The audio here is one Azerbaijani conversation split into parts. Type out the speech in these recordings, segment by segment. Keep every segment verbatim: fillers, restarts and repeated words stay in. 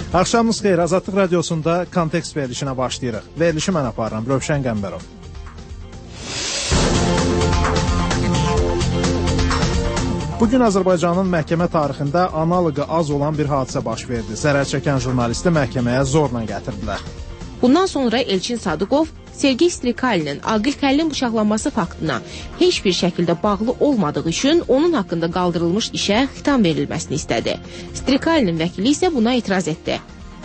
Axşamınız xeyir, Azadlıq Radiosunda kontekst verilişinə başlayırıq. Verilişi mən aparıram, Rövşən Qəmbərov. Bugün Azərbaycanın məhkəmə tarixində analoqu az olan bir hadisə baş verdi. Zərər çəkən jurnalisti məhkəməyə zorla gətirdilər. Bundan sonra Elçin Sadıqov, Sergey Strikalinin Aqil Xəlilin bıçaqlanması faktına heç bir şəkildə bağlı olmadığı üçün onun haqqında qaldırılmış işə xitam verilməsini istədi. Strikalinin vəkili isə buna etiraz etdi.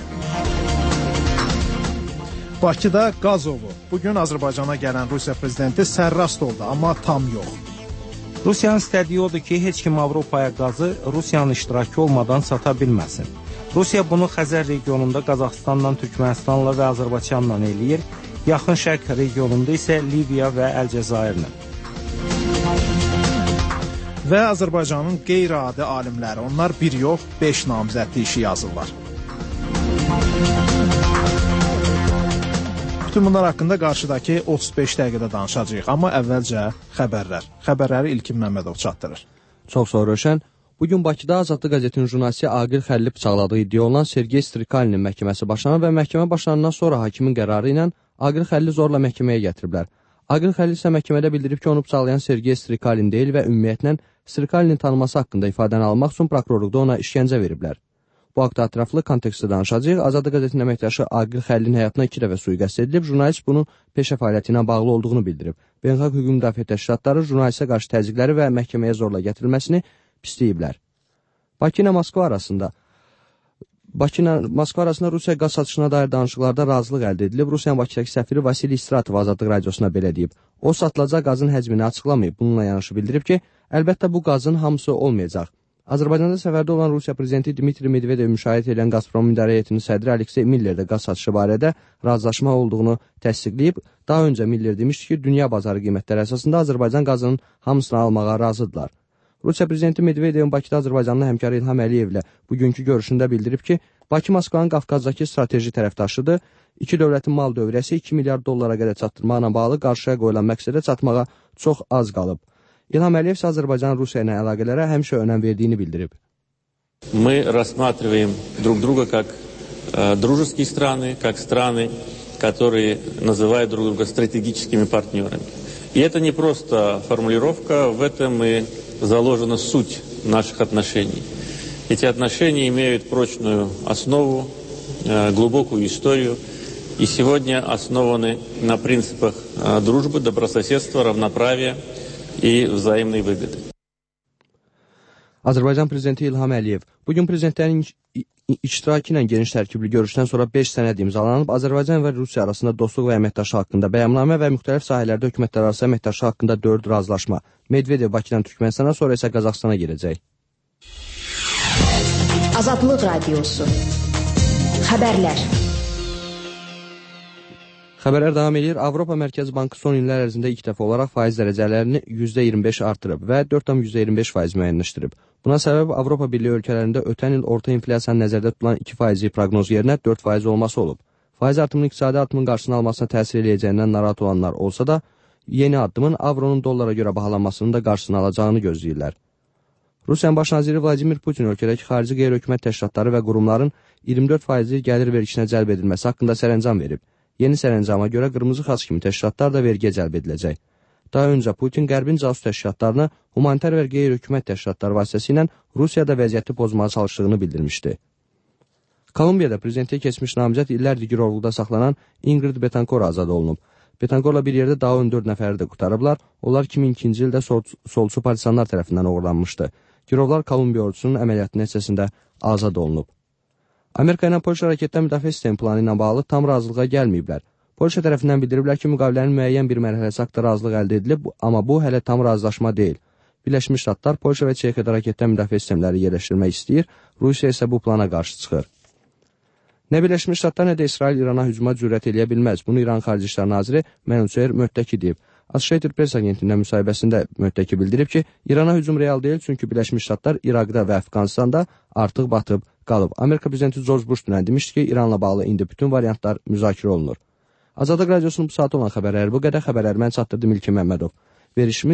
Bakıda Qazovu. Bugün Azərbaycana gələn Rusiya prezidenti sərrast oldu, amma tam yox. Rusiyanın istədiyi odur ki, heç kim Avropaya qazı Rusiyanın iştirakı olmadan sata bilməsin. Rusiya bunu Xəzər regionunda Qazaxıstanla, Türkmənistanla və Azərbaycanla eləyir. Yaxın Şərq regionunda isə Liviya və Əlcəzairlə. Və Azərbaycanın qeyri-adi alimləri, onlar bir yox, beş namizədli işi yazırlar. Bütün bunlar haqqında qarşıdakı otuz beş dəqiqədə danışacağıq, amma əvvəlcə xəbərlər. Xəbərləri İlkin Məmmədov çatdırır. Çox sağ ol, Rövşən. Bugün Bakıda Azadlıq qəzetinin jurnalisti Aqil Xəlili bıçaqladığı iddia olunan Sergey Strikalinin məhkəməsi başlanır və məhkəmə başlanandan sonra hakimin qərarı ilə Aqil Xəlili zorla məhkəməyə gətiriblər. Aqil Xəlil isə məhkəmədə bildirib ki, onu bıçaqlayan Sergey Strikalin deyil və ümumiyyətlə Strikalinin tanınması haqqında ifadəni almaq üçün prokurorluqda ona işgəncə veriblər. Bu haqda ətraflı kontekstdə danışacağıq. Azadlıq qəzetinin əməkdaşı Aqil Xəlilin həyatına iki dəfə sui-qəsd edilib. Jurnalist bunu peşə fəaliyyəti ilə bağlı olduğunu bildirib. Beynəlxalq hüquq müdafiə təşkilatları jurnalistə qarşı təzyiqləri və məhkəməyə zorla gətirilməsini pisləyiblər. Bakı ilə Moskva arasında Bakı ilə Moskva arasında Rusiya qaz satışına dair danışıqlarda razılıq əldə edilib. Rusiyanın Bakıdakı səfiri Vasiliy Istratov Azadlıq Radiosuna belə deyib. O, satılacaq qazın həcmini açıqlamayıb. Bununla yanaşı bildirib ki, əlbəttə bu qazın hamısı olmayacaq. Azərbaycanda səfərdə olan Rusiya prezidenti Dmitri Medvedev müşahidə edən Gazprom İdarə Heyətinin sədri Aleksey Miller də qaz satışı barədə razılaşma olduğunu təsdiqləyib. Daha öncə Miller demişdi ki, dünya bazarı qiymətləri əsasında Azərbaycan qazının hamısını almağa razıdırlar. Rusiya prezidenti Medvedevin Bakıda Azərbaycanlı həmkarı İlham Əliyevlə bugünkü görüşündə bildirib ki, Bakı Moskvanın Qafqazdakı strateji tərəfdaşıdır. İki dövlətin mal dövrəsi iki milyard dollara qədər çatdırmaqla bağlı qarşıya qoyulan məqsədə çatmağa çox az qalıb. İlham Əliyev isə Azərbaycanın Rusiya ilə əlaqələrə həmişə önəm verdiyini bildirib. Мы рассматриваем друг друга как э, дружеские страны, как страны, которые называют друг друга стратегическими партнерами. И это не просто формулировка, в этом и заложена суть наших отношений. Эти отношения имеют прочную основу, э, глубокую историю и сегодня основаны на принципах э, дружбы, добрососедства, равноправия и взаимной выгоды. Azərbaycan prezidenti İlham Əliyev bugün prezidentlərin iştirakı ilə geniş tərkibli görüşdən sonra beş sənəd imzalanıb. Azərbaycan və Rusiya arasında dostluq və əməkdaşlıq haqqında bəyannamə və müxtəlif sahələrdə hökumətlər arası əməkdaşlıq haqqında dörd razılaşma. Medvedev Bakıdan Türkmənistana, sonra isə Qazaxstana gedəcək. Azadlıq Radiosu. Xəbərlər. Xəbərlər davam edir. Avropa Mərkəzi Bankı son illər ərzində ilk dəfə olaraq faiz dərəcələrini yüzdə iyirmi beş artırıb və dörd tam iyirmi beş faiz müəyyənləşdirib. Buna səbəb Avropa Birliyi ölkələrində ötən il orta inflyasiyanın nəzərdə tutulan iki faizlik proqnoz yerinə dörd faiz olması olub. Faiz artımının iqtisadi artımın qarşısını almasına təsir edəcəyindən narahat olanlar olsa da, yeni addımın avronun dollara görə bahalanmasının da qarşısını alacağını gözləyirlər. Rusiyanın baş naziri Vladimir Putin ölkədəki xarici qeyri-hökumət təşkilatları və qurumların iyirmi dörd faizlik gəlir vergisinə cəlb edilməsi haqqında sərəncam verib. Yeni sərəncama görə qırmızı xaç kimi təşkilatlar da vergiyə cəlb ediləcək. Daha öncə Putin Qərbin casus təşkilatlarına humanitar və qeyri-hökumət təşkilatları vasitəsilə Rusiyada vəziyyəti pozmağa çalışdığını bildirmişdi. Kolumbiyada prezidentliyə keçmiş namizəd illərdir girovluqda saxlanan Ingrid Betancor azad olunub. Betancorla bir yerdə daha on dörd nəfəri də qurtarıblar. Onlar iki min ikinci ildə sol, solçu partisanlar tərəfindən uğurlanmışdı. Girovlar Kolumbiya ordusunun əməliyyatı nəticəsində azad olunub. Amerika ilə Polşa raketdən müdafiə sistemi planı ilə bağlı tam razılığa gəlməyiblər. Polşa tərəfindən bildiriblər ki, müqavilənin müəyyən bir mərhələsi haqqında razılıq əldə edilib, amma bu hələ tam razılaşma deyil. Birləşmiş Ştatlar Polşa və Çexiyada raketdən müdafiə sistemləri yerləşdirmək istəyir, Rusiya isə bu plana qarşı çıxır. Nə Birləşmiş Ştatlar, nə də İsrail İrana hücuma cürət eləyə bilməz. Bunu İran Xarici İşlər naziri Mənsuer Möttəki deyib. Associated Press agentliğinin müsahibəsində Möttəki bildirib ki, İrana hücum real deyil, çünki Birləşmiş Ştatlar İraqda və Əfqanistanda artıq batıb qalıb. Amerika prezidenti George Bush dünən demişdi ki, İranla bağlı indi bütün variantlar müzakirə olunur. Azadlıq Radiosunun bu saat olan xəbərləri bu qədər. Xəbərləri mən çatdırdım İlkin Məmmədov. Verişimiz